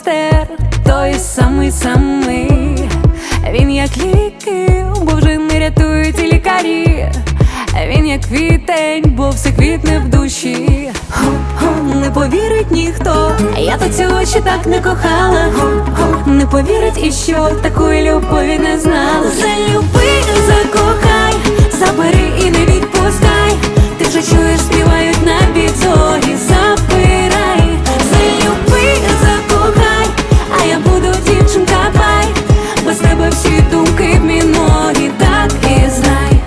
монстр, той самий, він як ліки, бо вже не рятують і лікарі. Він як квітень, бо все квітне в душі. Не повірить ніхто, я то цього ще так не кохала. Не повірить і що такої любові не знала. Залюби, закохай, забери і не відпускай. Ти вже чуєш, співають навіть зорі. Забирай, залюби, закохай, а я буду дівчинка бай. Без тебе всі думки в мінорі, так і знай.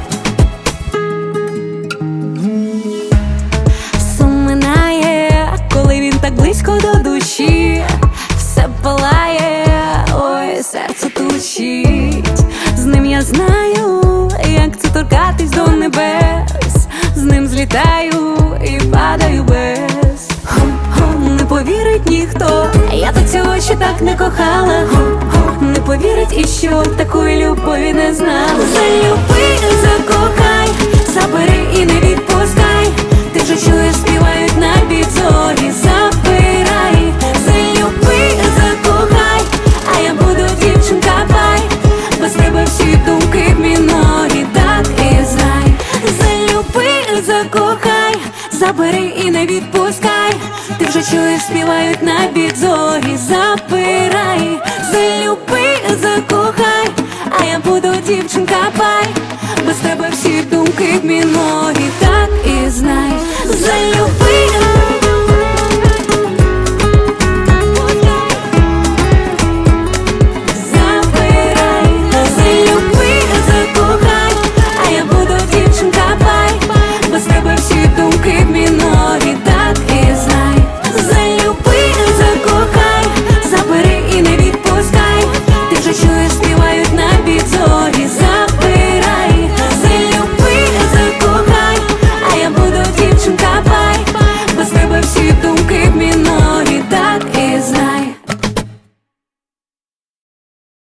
Сум минає, коли він так близько до душі. Все палає, ой, серце тушить. З ним я знаю, як це торкатись до небес. З ним злітаю і падаю без. Не повірить ніхто, я до цього ще так не кохала. Не повірить і що такої любові не знала. Залюби, закохай, забери і не відпускай. Ти вже чуєш, співають навіть зорі. Забирай, залюби, закохай, а я буду дівчинка бай. Без тебе всі думки в мінорі, так і знай. Залюби, закохай, забери і не відпускай. Ти вже чуєш, співають навіть зорі. Забирай, залюби, закохай, а я буду дівчинка бай. Без тебе всі думки в мінорі.